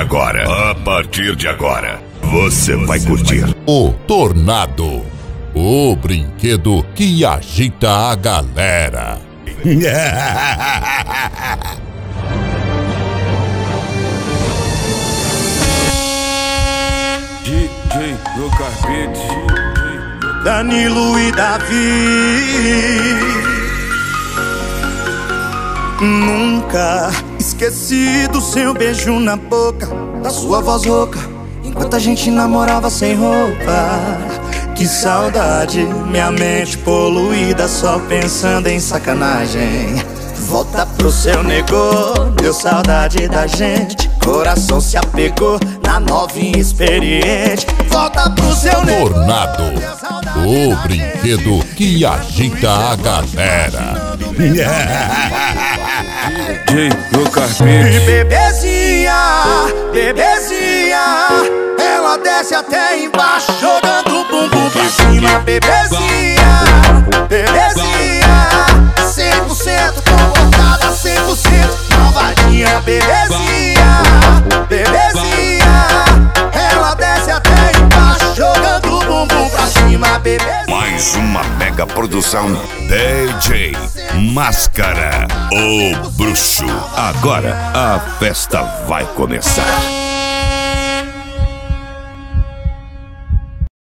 agora, você vai curtir o Tornado, o brinquedo que agita a galera. DJ no carpete, Danilo e Davi. Nunca esqueci do seu beijo na boca, da sua voz rouca, enquanto a gente namorava sem roupa. Que saudade, minha mente poluída, só pensando em sacanagem. Volta pro seu negô, deu saudade da gente, coração se apegou na novinha experiente. Volta pro seu negô, Tornado, o brinquedo que agita a galera. DJ no E carpete, bebezinha, bebezinha, ela desce até embaixo, jogando o bumbum pra cima. Bebezinha, bebezinha, 100% comportada, 100% malvadinha. Bebezinha, bebezinha, ela desce até embaixo, jogando o bumbum pra cima. Bebezinha. mais uma mega produção DJ Máscara, o bruxo. Agora a festa vai começar.